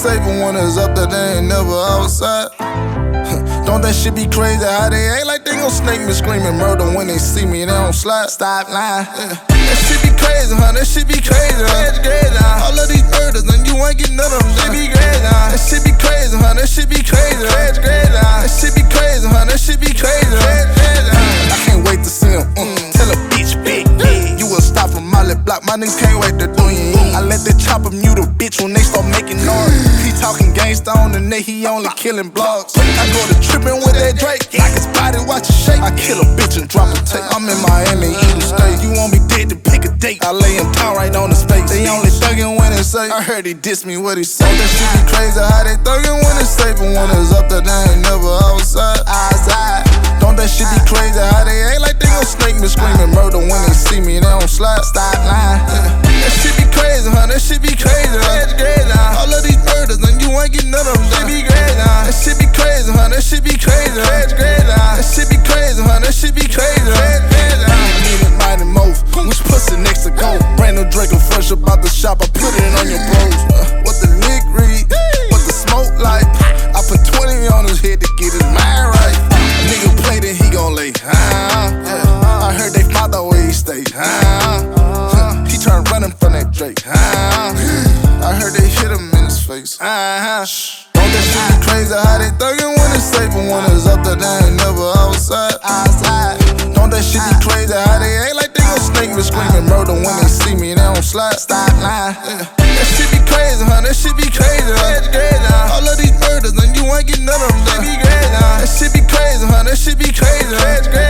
safe, but when it's up there, they ain't never outside. Don't that shit be crazy how they act like they gon' snake me, screaming murder when they see me, they don't slide. Stop lying. That shit be crazy, huh? That shit be crazy, huh? All of these murders and you ain't getting none of them. Shit be crazy, huh? That shit be crazy, huh? That shit be crazy, That shit be crazy, huh? That shit be crazy, I can't wait to see him. Tell a bitch big, you will stop from Molly Block. My niggas can't wait to do you. I let that chopper mute a bitch when they start making noise. He talking gangsta on the net, he only killing blogs. I go to trippin' with that Drake, like his body watch it shake. I kill a bitch and drop a tape. I'm in Miami eating steak. You want me dead to pick a date? I lay him down right on his face. They only thuggin' when it's safe. I heard he diss me, what he say? That shit be crazy how they thuggin' when it's safe, but when it's up there, they ain't never outside. Don't that shit be crazy how they act like they gon' snake me, screaming murder when they see me, they don't slide. Stop lying. That shit be crazy, huh? That shit be crazy, All of these murders and you ain't getting none of them. Shit be crazy, That shit be crazy, huh? That shit be crazy, That shit be crazy, huh? That shit be crazy, Need it mighty move. Which pussy next to go? Brand new Draco fresh up out the shop. I put it on your bros. What the lick read? What the smoke like? I put 20 on his head to get his mind right. Nigga play then he gon' lay. I heard they father where he stay. He turned running from that Drake. I heard they hit him in his face. Don't that shit be crazy how they thuggin' when it's safe, but when it's up there, they ain't never outside. Don't that shit be crazy how they act like they gon' snake me, screaming murder when they see me, they don't slide. Stop lying. That shit be crazy, huh? That shit be crazy, All of these murders and you ain't getting none of them. That shit be crazy, huh? That shit be crazy,